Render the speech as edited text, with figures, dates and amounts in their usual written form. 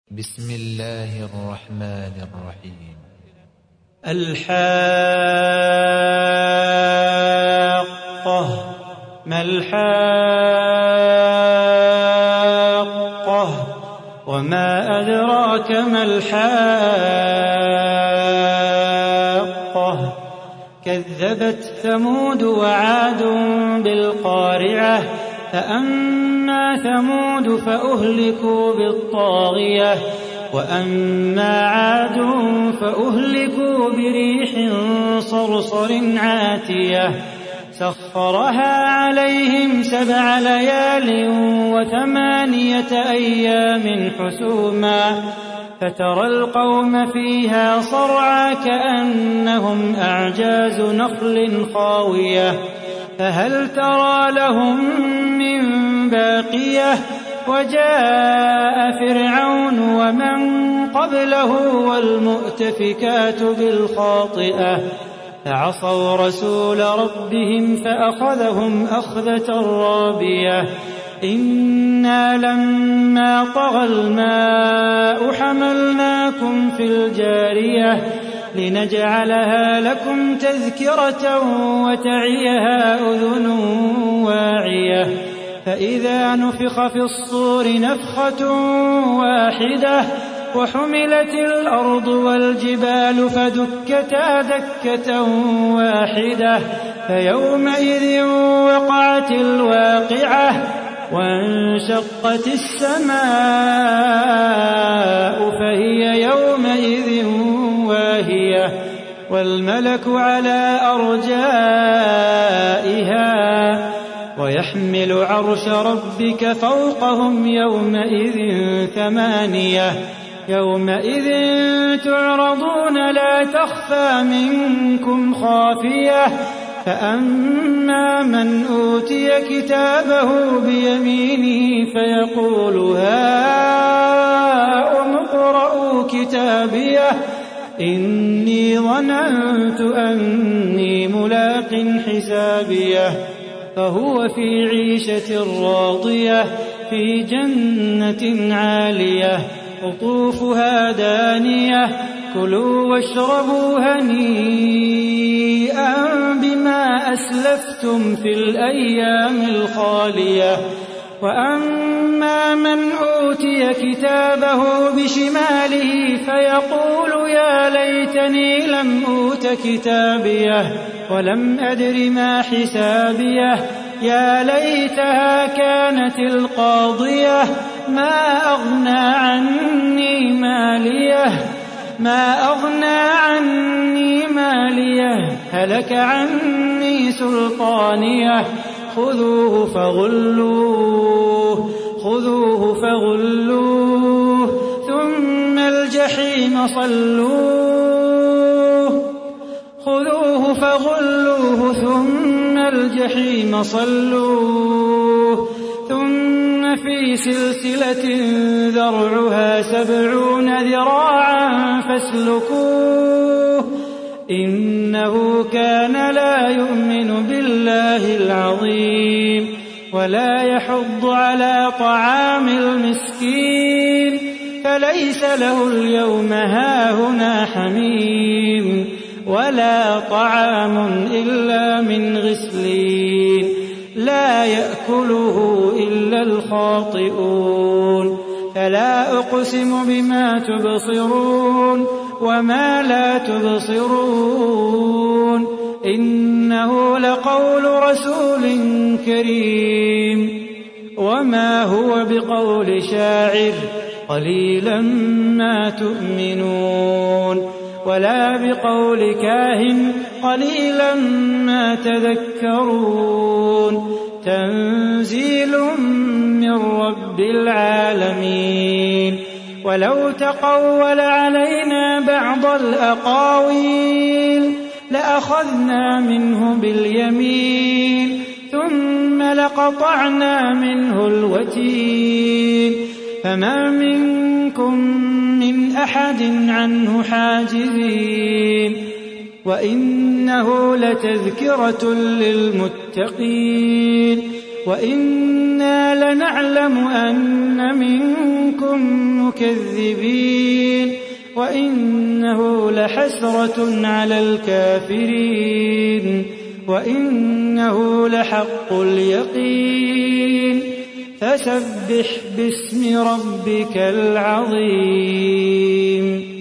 بسم الله الرحمن الرحيم. الحاقة. ما الحاقة وما أدراك ما الحاقة. كذبت ثمود وعاد بالقارعة. فأما ثمود فأهلكوا بالطاغية وأما عاد فأهلكوا بريح صرصر عاتية سخرها عليهم 7 ليال و8 أيام حسوما فترى القوم فيها صرعى كأنهم أعجاز نخل خاوية فهل ترى لهم من باقية. وجاء فرعون ومن قبله والمؤتفكات بالخاطئة فعصوا رسول ربهم فأخذهم أخذة رابية. إنا لما طغى الماء حملناكم في الجارية لنجعلها لكم تذكرة وتعيها أذن واعية. فإذا نفخ في الصور نفخة واحدة وحملت الأرض والجبال فدكتا دكة واحدة فيومئذ وقعت الواقعة وانشقت السماء فهي يومئذ واهية والملك على أرجائها ويحمل عرش ربك فوقهم يومئذ 8 يومئذ تعرضون لا تخفى منكم خافية. فأما من أوتي كتابه بيمينه فيقول هاؤم اقرءوا كتابيه إني ظننت أني ملاق حسابيه فهو في عيشة راضية في جنة عالية قطوفها دانية كلوا واشربوا هنيئا بما أسلفتم في الأيام الخالية. وأما من أوتي كتابه بشماله فيقول يا ليتني لم أوت كتابيه ولم أدر ما حسابيه يا ليتها كانت القاضية ما أغنى عني ماليه هلك عني سلطانيه خذوه فغلوه ثم الجحيم صلوه ثم في سلسلة ذرعها 70 ذراعا فاسلكوه إنه كان لا يؤمن بالله العظيم ولا يحض على طعام المسكين فليس له اليوم هاهنا حميم ولا طعام إلا من غسلين لا يأكله إلا الخاطئون. فلا أقسم بما تبصرون وما لا تبصرون إنه لقول رسول كريم وما هو بقول شاعر قليلا ما تؤمنون ولا بقول كاهن قليلا ما تذكرون تنزيل من رب العالمين. ولو تقول علينا بعض الأقاويل لأخذنا منه باليمين ثم لقطعنا منه الوتين فما منكم من أحد عنه حاجزين وإنه لتذكرة للمتقين وإنا لنعلم أن منكم مكذبين وإنه لحسرة على الكافرين وإنه لحق اليقين فسبح باسم ربك العظيم